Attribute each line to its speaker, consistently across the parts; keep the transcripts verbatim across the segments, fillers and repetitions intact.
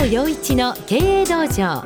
Speaker 1: 藤洋一の経営道場。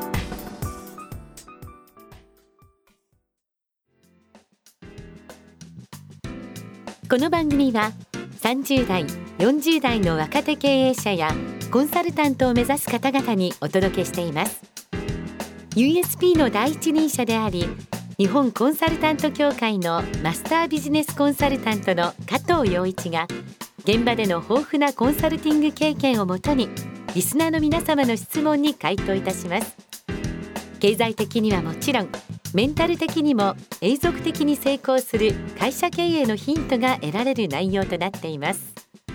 Speaker 1: この番組はさんじゅう代、よんじゅう代の若手経営者やコンサルタントを目指す方々にお届けしています。 ユーエスピー の第一人者であり、日本コンサルタント協会のマスタービジネスコンサルタントの加藤洋一が、現場での豊富なコンサルティング経験をもとにリスナーの皆様の質問に回答いたします。経済的にはもちろん、メンタル的にも永続的に成功する会社経営のヒントが得られる内容となっています。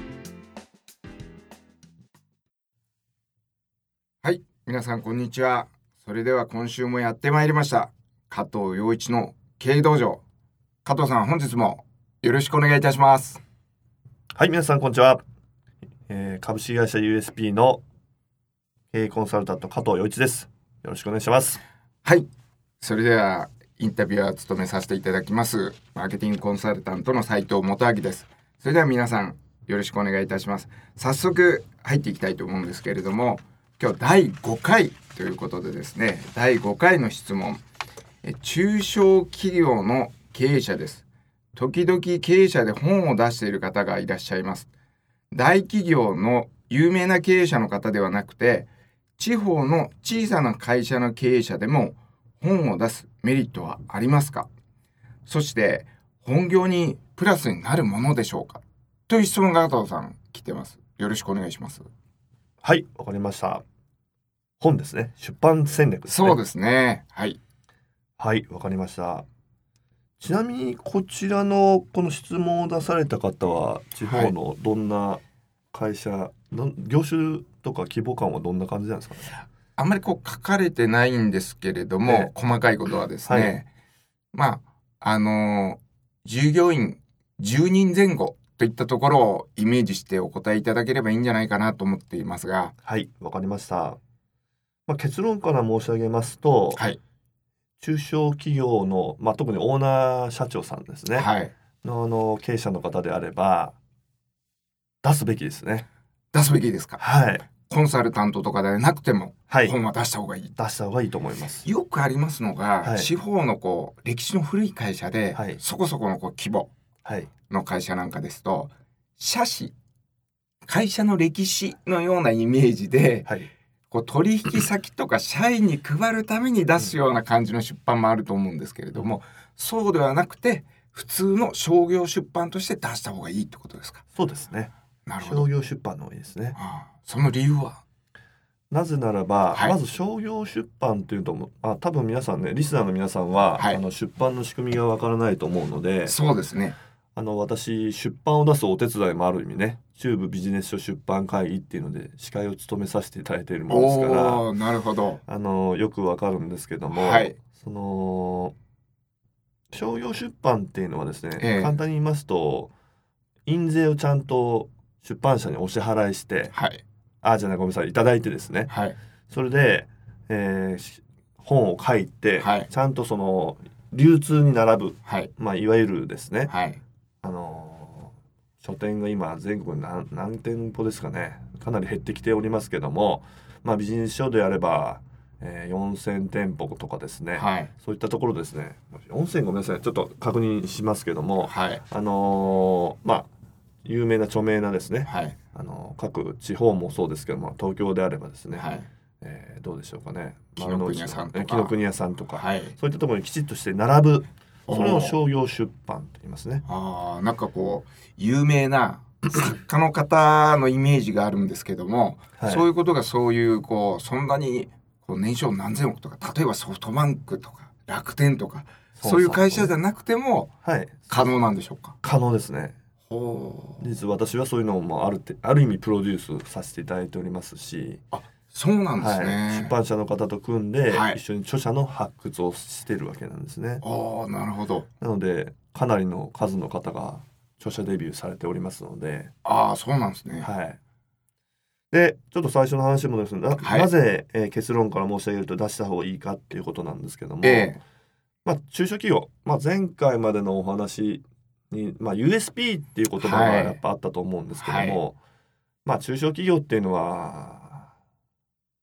Speaker 2: はい、皆さんこんにちは。それでは今週もやってまいりました加藤洋一の経営道場。加藤さん、本日もよろしくお願いいたします。
Speaker 3: はい、皆さんこんにちは、えー、株式会社 ユーエスピー の経営コンサルタント加藤洋一です。よろしくお願いします。
Speaker 2: はい、それではインタビュアーを務めさせていただきますマーケティングコンサルタントの斉藤元明です。それでは皆さんよろしくお願いいたします。早速入っていきたいと思うんですけれども、今日だいごかいということでですね、だいごかいの質問、え中小企業の経営者です。時々経営者で本を出している方がいらっしゃいます。大企業の有名な経営者の方ではなくて、地方の小さな会社の経営者でも本を出すメリットはありますか？そして本業にプラスになるものでしょうか？という質問が加藤さん来てます。よろしくお願いします。
Speaker 3: はい、わかりました。本ですね。出版戦略ですね。
Speaker 2: そうですね。はい。
Speaker 3: はい、わかりました。ちなみにこちらのこの質問を出された方は地方のどんな会社、はい、業種とか規模感はどんな感じなんですかね？
Speaker 2: あんまりこう書かれてないんですけれども、えー、細かいことはですね、はい、まああの従業員じゅうにんぜん後といったところをイメージしてお答えいただければいいんじゃないかなと思っていますが。
Speaker 3: はい、わかりました。まあ、結論から申し上げますと、はい、中小企業の、まあ、特にオーナー社長さんですね、はい、の, あの経営者の方であれば出すべきですね。
Speaker 2: 出すべきですか？
Speaker 3: はい。
Speaker 2: コンサルタントとかでなくても本は出した方がいい、はい、
Speaker 3: 出した方がいいと思います。
Speaker 2: よくありますのが、はい、地方のこう歴史の古い会社で、はい、そこそこのこう規模の会社なんかですと、社史、会社の歴史のようなイメージで、はい、こう取引先とか社員に配るために出すような感じの出版もあると思うんですけれども、そうではなくて普通の商業出版として出した方がいいってことですか？
Speaker 3: そうですね。
Speaker 2: なるほど。
Speaker 3: 商業出版の方がいいですね。
Speaker 2: ああ、その理由は？
Speaker 3: なぜならば、はい、まず商業出版というと、あ、多分皆さんね、リスナーの皆さんは、はい、あの出版の仕組みがわからないと思うので。
Speaker 2: そうですね。
Speaker 3: あの私出版を出すお手伝いもある意味ね、中部ビジネス書出版会議っていうので司会を務めさせていただいているものですから。
Speaker 2: おー、なるほど。
Speaker 3: あのよくわかるんですけども、はい、その商業出版っていうのはですね、えー、簡単に言いますと印税をちゃんと出版社にお支払いして、はい、あじゃないごめんなさいいただいてですね、はい、それで、えー、本を書いて、はい、ちゃんとその流通に並ぶ、はい、まあ、いわゆるですね、はい、あの書店が今全国に 何, 何店舗ですかね、かなり減ってきておりますけども、まあ、ビジネス書であれば、えー、よんせんてんぽとかですね、はい、そういったところですね、よんせんごめんなさいちょっと確認しますけども、はい、あのー、まあ有名な著名なですね、はい、あの各地方もそうですけども、東京であればですね、はい、えー、どうでしょうかね、
Speaker 2: 紀ノ国屋さんとか
Speaker 3: 紀ノ国屋さんとか、はい、そういったところにきちっとして並ぶ、それを商業出版と言いますね。
Speaker 2: あ、なんかこう有名な作家の方のイメージがあるんですけども、はい、そういうことがそういうこうそんなにこう年商何千億とか、例えばソフトバンクとか楽天とかそういう会社じゃなくても可能なんでしょうか？
Speaker 3: 可能ですね。実は私はそういうのもあるってある意味プロデュースさせていただいておりますし。あ、
Speaker 2: そうなんですね、
Speaker 3: はい、出版社の方と組んで、はい、一緒に著者の発掘をしてるわけなんですね。
Speaker 2: ああ、なるほど。
Speaker 3: なのでかなりの数の方が著者デビューされておりますので。
Speaker 2: ああ、そうなんですね。
Speaker 3: はい。でちょっと最初の話もですね、な、はい、なぜ、えー、結論から申し上げると出した方がいいかっていうことなんですけども、えーまあ、中小企業、まあ、前回までのお話に、まあ、ユーエスピー っていう言葉がやっぱあったと思うんですけども、はいはい、まあ、中小企業っていうのは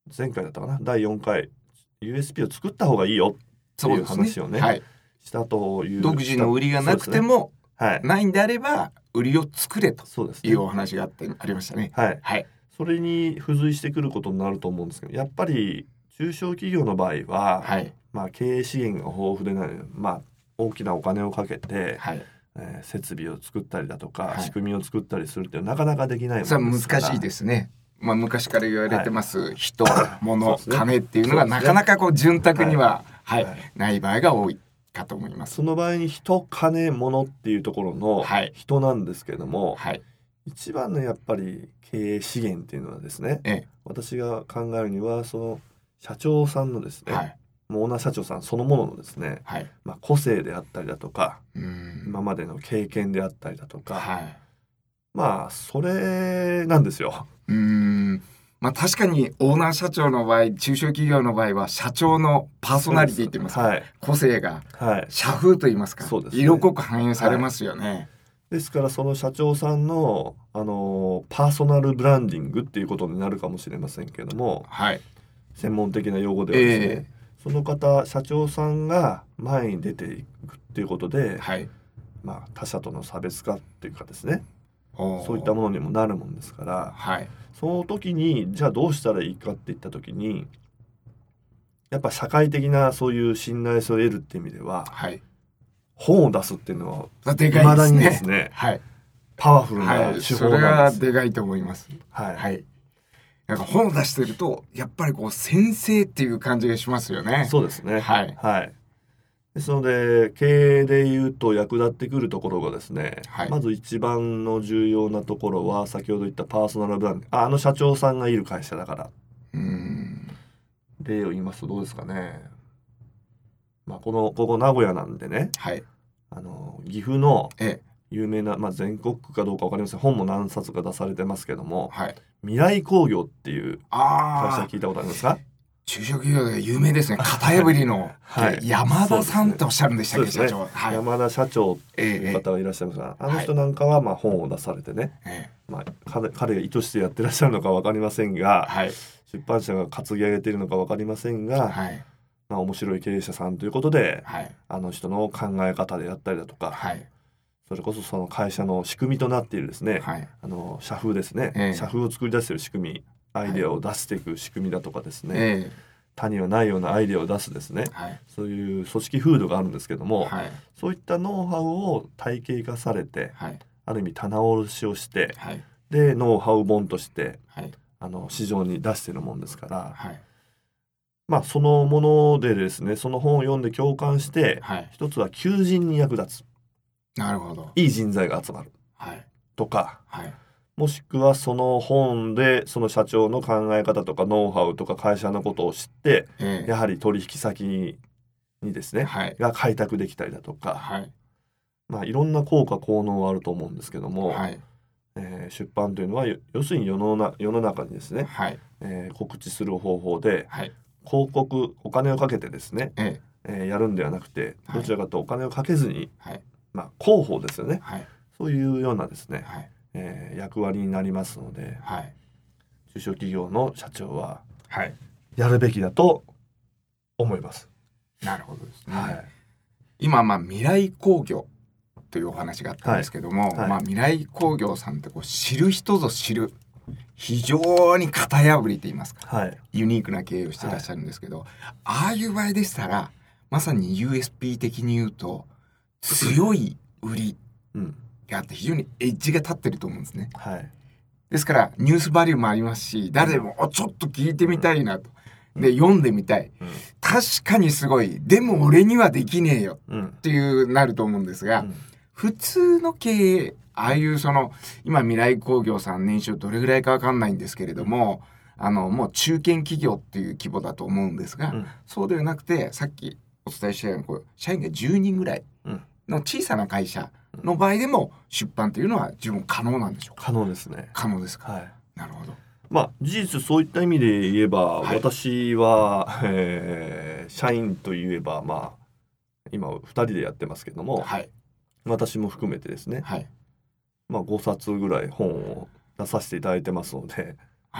Speaker 3: 前回だったかなだいよんかい ユーエスピー を作った方がいいよっていう話をね、はい、したという
Speaker 2: 独自の売りがなくても、ねはい、ないんであれば売りを作れというお話があって、ね、ありましたね。
Speaker 3: はい、はい、それに付随してくることになると思うんですけど、やっぱり中小企業の場合は、はい、まあ、経営資源が豊富でない、まあ、大きなお金をかけて、はい、えー、設備を作ったりだとか、はい、仕組みを作ったりするってなかなかできないものですから。
Speaker 2: それは難しいですね。まあ、昔から言われてます、はい、人、物、ね、金っていうのがなかなかこう潤沢には、はいはい、ない場合が多いかと思います。
Speaker 3: その場合に人、金、物っていうところの人なんですけれども、はい、一番のやっぱり経営資源っていうのはですね、ええ、私が考えるにはその社長さんのですね、はい、オーナー社長さんそのもののですね、はい、まあ、個性であったりだとか、うん、今までの経験であったりだとか、はい、まあそれなんですよ。
Speaker 2: うーん、まあ、確かにオーナー社長の場合、中小企業の場合は社長のパーソナリティといいますか、はい、個性が、はい、社風といいますか、そうですね、色濃く反映されますよね。はい、
Speaker 3: ですからその社長さんの、あのパーソナルブランディングっていうことになるかもしれませんけども、はい、専門的な用語ではですね、えー、その方社長さんが前に出ていくっていうことで、はい、まあ、他社との差別化っていうかですね、そういったものにもなるもんですから、はい、その時にじゃあどうしたらいいかっていった時にやっぱ社会的なそういう信頼性を得るっていう意味では、はい、本を出すっていうのは
Speaker 2: でかいですね。未だに
Speaker 3: ですね、はい、パワフルな手法なんです。
Speaker 2: それはでかいと思います。はい、はい、なんか本を出してるとやっぱりこう先生っていう感じがしますよね。
Speaker 3: そうですね。はい、はい、ですので経営でいうと役立ってくるところがですね、はい、まず一番の重要なところは先ほど言ったパーソナルブランディング、あ、あの社長さんがいる会社だから。うーん、例を言いますとどうですかね、まあ、このここ名古屋なんでね、はい、あの岐阜の有名な、まあ、全国区かどうか分かりません、本も何冊か出されてますけども、はい、未来工業っていう会社聞いたことありますか？
Speaker 2: 中小企業で有名ですね。型破りの、はい、山田さんっておっしゃるんでしたっけ、社長、はい、
Speaker 3: 山田社長っていう方がいらっしゃいますが、えー、あの人なんかはまあ本を出されてね、はい、まあ、彼, 彼が意図してやってらっしゃるのか分かりませんが、はい、出版社が担ぎ上げているのか分かりませんが、はい、まあ、面白い経営者さんということで、はい、あの人の考え方であったりだとか、はい、それこそその会社の仕組みとなっているですね、はい、あの社風ですね、えー、社風を作り出している仕組み、アイデアを出していく仕組みだとかですね、えー、他にはないようなアイデアを出すですね、はい、そういう組織風土があるんですけども、はい、そういったノウハウを体系化されて、はい、ある意味棚卸しをして、はい、でノウハウ本として、はい、あの市場に出しているもんですから、はい、まあそのものでですね、その本を読んで共感して、はい、一つは求人に役立つ、
Speaker 2: なるほど、
Speaker 3: いい人材が集まる、はい、とか、はい、もしくはその本でその社長の考え方とかノウハウとか会社のことを知って、えー、やはり取引先にですね、はい、が開拓できたりだとか、はい、まあ、いろんな効果効能はあると思うんですけども、はい、えー、出版というのは要するに世のな世の中にですね、はい、えー、告知する方法で、はい、広告お金をかけてですね、えーえー、やるんではなくてどちらかとお金をかけずに、はい、まあ、広報ですよね、はい、そういうようなですね、はい、えー、役割になりますので、はい、中小企業の社長はやるべきだと思います。
Speaker 2: なるほどですね。はい、今、まあ、未来工業というお話があったんですけども、はいはい、まあ、未来工業さんってこう知る人ぞ知る非常に型破りと言いますか、はい、ユニークな経営をしていらっしゃるんですけど、はい、ああいう場合でしたらまさに ユーエスピー 的に言うと強い売りがあって非常にエッジが立ってると思うんですね。はい、ですからニュースバリューもありますし、誰でも、うん、ちょっと聞いてみたいなと、うん、で読んでみたい、うん、確かにすごい、でも俺にはできねえよっていうなると思うんですが、うん、普通の経営、ああいうその今未来工業さん年収どれぐらいか分かんないんですけれども、あのもう中堅企業っていう規模だと思うんですが、うん、そうではなくてさっきお伝えしたようにこう社員がじゅうにんぐらいの小さな会社の場合でも出版というのは十分可能なんでしょうか？
Speaker 3: 可能ですね。
Speaker 2: 可能ですか？はい、なるほど。
Speaker 3: まあ事実そういった意味で言えば、はい、私は、えー、社員といえばまあ今ふたりでやってますけども、はい、私も含めてですね、はい、まあ、ごさつぐらい本を出させていただいてますので、はい、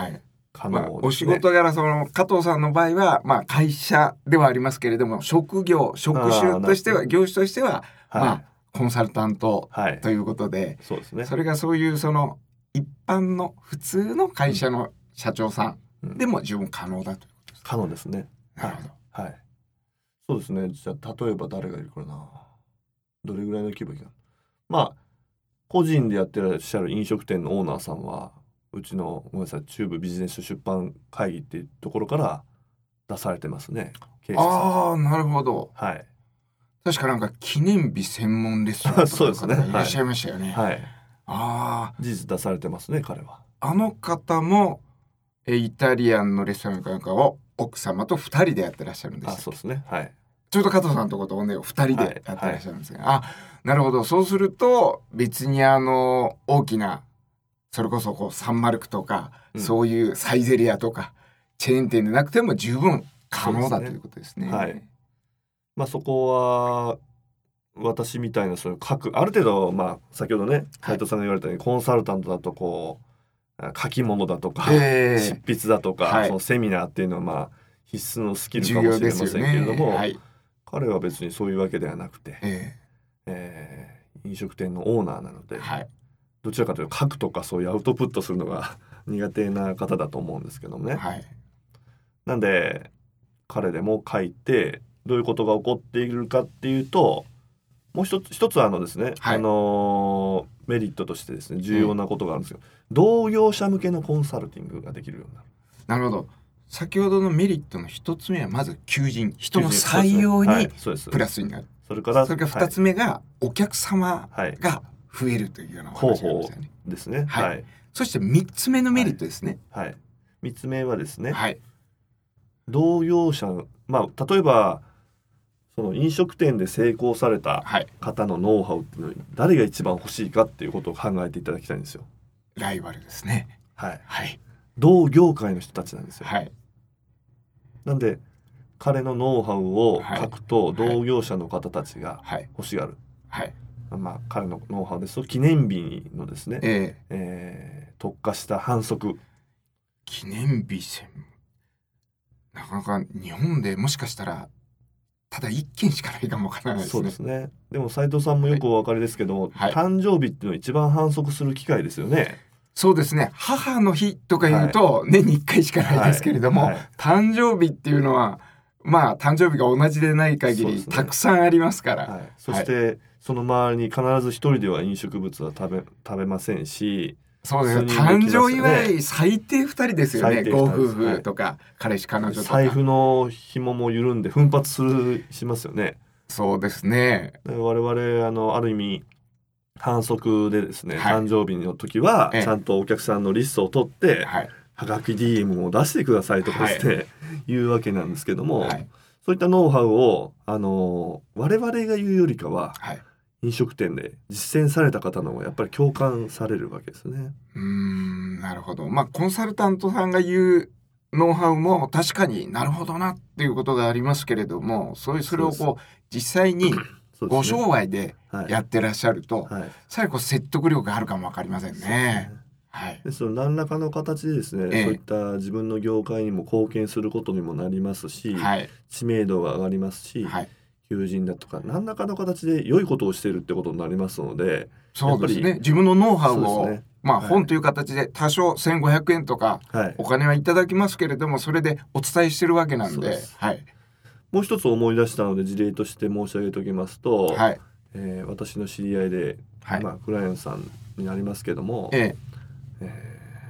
Speaker 3: 可能ですね。
Speaker 2: まあ、お仕事柄その加藤さんの場合は、まあ、会社ではありますけれども、職業職種としては業種としては、はい、まあ、コンサルタントということで、はい、
Speaker 3: そうですね、
Speaker 2: それがそういうその一般の普通の会社の社長さんでも十分可能だということですか。
Speaker 3: 可能ですね。
Speaker 2: なるほど、
Speaker 3: はいはい、そうですね。じゃあ例えば誰がいるかな、どれぐらいの規模か。まあ個人でやってらっしゃる飲食店のオーナーさんはうちのごめんなさい中部ビジネス出版会議っていうところから出されてますね。
Speaker 2: ああ、なるほど。
Speaker 3: はい。
Speaker 2: 確かなんか記念日専門レストランとかがいらっしゃいましたよね。
Speaker 3: はい。
Speaker 2: ああ、
Speaker 3: 事実出されてますね、彼は。
Speaker 2: あの方もえイタリアンのレストランかを奥様とふたりでやってらっしゃるんです。
Speaker 3: あ、そうですね。はい。
Speaker 2: ちょうど加藤さんのところとねふたりでやってらっしゃるんですが、はいはい、あ、なるほど。そうすると別にあの大きなそれこそこうサンマルクとか、うん、そういうサイゼリアとかチェーン店でなくても十分可能だということですね。
Speaker 3: はい。まあそこは私みたいなそういう各ある程度、まあ先ほどね斉藤さんが言われたように、はい、コンサルタントだとこう書き物だとか、えー、執筆だとか、はい、そのセミナーっていうのはまあ必須のスキルかもしれませんけれども、ね、はい、彼は別にそういうわけではなくて、えーえー、飲食店のオーナーなので、はい、どちらかというと書くとかそういうアウトプットするのが苦手な方だと思うんですけどもね、はい、なんで彼でも書いてどういうことが起こっているかっていうと、もう一つ一つあのですね、はい、あのー、メリットとしてですね重要なことがあるんですけど、うん、同業者向けのコンサルティングができるようになる。
Speaker 2: なるほど。先ほどのメリットの一つ目はまず求人、人の採用にプラスになる。
Speaker 3: それから
Speaker 2: それから二つ目がお客様が増えるというようなお話がありましたよね。
Speaker 3: 方法ですね。はい。はい、
Speaker 2: そして三つ目のメリットですね。
Speaker 3: はい。三、はい、つ目はですね、はい、同業者、まあ例えばその飲食店で成功された方のノウハウっていうのに誰が一番欲しいかっていうことを考えていただきたいんですよ。
Speaker 2: ライバルですね。
Speaker 3: はい。はい。同業界の人たちなんですよ。はい。なんで彼のノウハウを書くと同業者の方たちが欲しがる。はい。はいはい、まあ彼のノウハウですと記念日のですね、えーえー、特化した反則。
Speaker 2: 記念日専門。なかなか日本でもしかしたらただ一件しかないかもわからないですね。
Speaker 3: そうですね。でも斉藤さんもよくお分かりですけども、はい、誕生日っていうのは一番反則する機会ですよね。
Speaker 2: そうですね。母の日とか言うと年にいっかいしかないですけれども、はいはい、誕生日っていうのはまあ誕生日が同じでない限り、ね、たくさんありますから、はい、
Speaker 3: そして、はい、その周りに必ず一人では飲食物は食べ、食べませんし、
Speaker 2: そうですね。誕生祝い最低ふたりですよね。ご夫婦とか、はい、彼氏彼女とか。
Speaker 3: 財布の紐も緩んで奮発するしますよね。
Speaker 2: そうですね。
Speaker 3: 我々あのある意味反則でですね、はい、誕生日の時はちゃんとお客さんのリストを取って、はい、はがき ディーエム を出してくださいとかですね、はい、いうわけなんですけども、はい、そういったノウハウをあの我々が言うよりかは、はい、飲食店で実践された方の方がやっぱり共感されるわけですね。
Speaker 2: うーん、なるほど。まあコンサルタントさんが言うノウハウも確かになるほどなっていうことがありますけれども、そういうそれをこう実際にご商売でやってらっしゃると、はいはい、さらにこう説得力があるかもわかりませんね。はい、
Speaker 3: でその何らかの形でですね、ええ、そういった自分の業界にも貢献することにもなりますし、はい、知名度が上がりますし、はい、求人だとか何らかの形で良いことをしているってことになりますので、
Speaker 2: そうですね。自分のノウハウを、ね、まあ、はい、本という形で多少せんごひゃくえんとかお金はいただきますけれども、それでお伝えしてるわけなんで、はい、
Speaker 3: もう一つ思い出したので事例として申し上げておきますと、はい、えー、私の知り合いで、はい、まあ、クライアントさんになりますけども、えええー、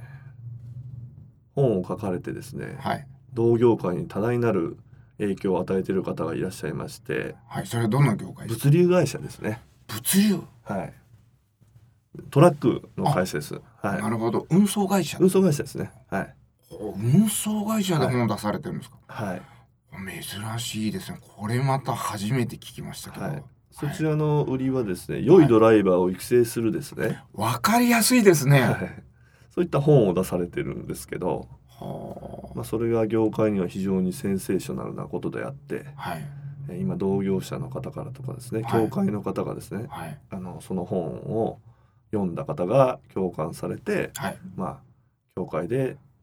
Speaker 3: 本を書かれてですね、はい、同業界に多大なる影響を与えている方がいらっしゃいまして、
Speaker 2: はい、それはどんな業界ですか？
Speaker 3: 物流会社ですね。
Speaker 2: 物流、
Speaker 3: はい、トラックの会社です。はい、
Speaker 2: なるほど。運送会社。
Speaker 3: 運送会社ですね。はい。
Speaker 2: 運送会社で本を出されてるんですか？
Speaker 3: はい。
Speaker 2: 珍しいですね。これまた初めて聞きましたけど。はい、
Speaker 3: そちらの売りはですね、良いドライバーを育成するですね。
Speaker 2: わ、はい、かりやすいですね。はい、
Speaker 3: そういった本を出されてるんですけど、はあ、まあ、それが業界には非常にセンセーショナルなことであって、はい、今同業者の方からとかですね、はい、協会の方がですね、はい、あのその本を読んだ方が共感されて、はい、まあ協会で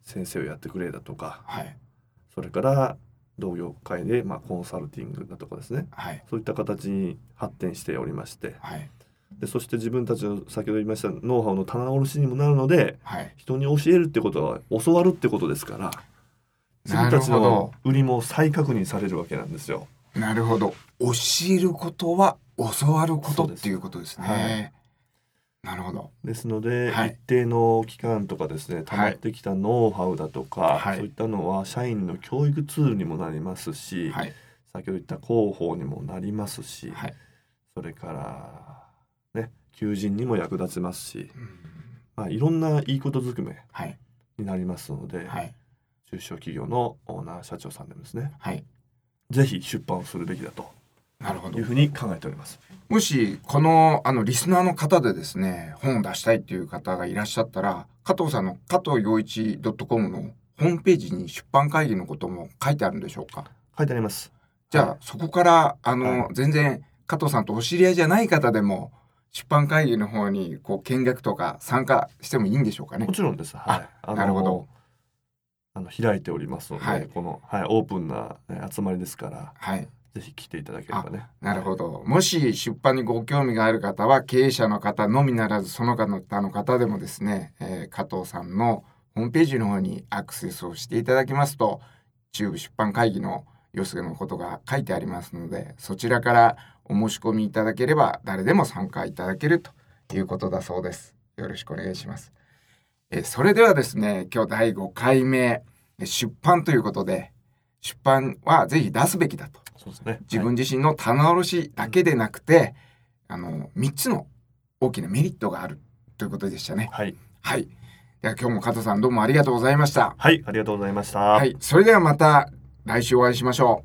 Speaker 3: 先生をやってくれだとか、
Speaker 2: はい、
Speaker 3: それから同業界でまあコンサルティングだとかですね、
Speaker 2: はい、
Speaker 3: そういった形に発展しておりまして、
Speaker 2: はい、
Speaker 3: でそして自分たちの先ほど言いましたノウハウの棚卸しにもなるので、
Speaker 2: はい、
Speaker 3: 人に教えるってことは教わるってことですから、自分たちの売りも再確認されるわけなんですよ。
Speaker 2: なるほど。教えることは教わることっていうことですね。はい、なるほど。
Speaker 3: ですので、
Speaker 2: はい、
Speaker 3: 一定の期間とかですね、溜まってきたノウハウだとか、はい、そういったのは社員の教育ツールにもなりますし、はい、先ほど言った広報にもなりますし、はい、それからね、求人にも役立ちますし、うん、まあ、いろんないいことずくめになりますので、はい、中小企業のオーナー社長さんでもですね、はい、ぜひ出版をするべきだというふうに考えております。
Speaker 2: もしこのあのリスナーの方でですね、本を出したいという方がいらっしゃったら、加藤さんの加藤陽一 .com のホームページに出版会議のことも書いてあるんでしょうか？
Speaker 3: 書いてあります。
Speaker 2: じゃあ、はい、そこからあの、はい、全然加藤さんとお知り合いじゃない方でも出版会議の方にこう見学とか参加してもいいんでしょうかね？
Speaker 3: もちろんです。はい、あなるほど。あの開いておりますので、はい、この、はい、オープンな、ね、集まりですから、はい、ぜひ来ていただければね。
Speaker 2: なるほど。もし出版にご興味がある方は、経営者の方のみならずその他の方でもですね、えー、加藤さんのホームページの方にアクセスをしていただきますと、中部出版会議の様子のことが書いてありますので、そちらからお申し込みいただければ誰でも参加いただけるということだそうです。よろしくお願いします。えー、それではですね、今日だいごかいめ、出版ということで、出版はぜひ出すべきだと。
Speaker 3: そうですね、
Speaker 2: 自分自身の棚卸しだけでなくて、はい、あのみっつの大きなメリットがあるということでしたね。
Speaker 3: はい、
Speaker 2: はい、では今日も加藤さんどうもありがとうございました。
Speaker 3: はい、ありがとうございました。
Speaker 2: はい、それではまた来週お会いしましょ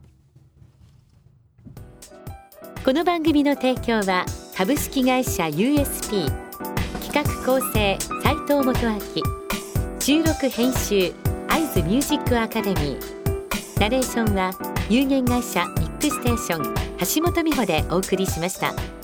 Speaker 1: う。この番組の提供は株式会社 ユーエスピー、 企画構成斉藤元明、収録編集会津ミュージックアカデミー、ナレーションは有限会社ミックステーション橋本美穂でお送りしました。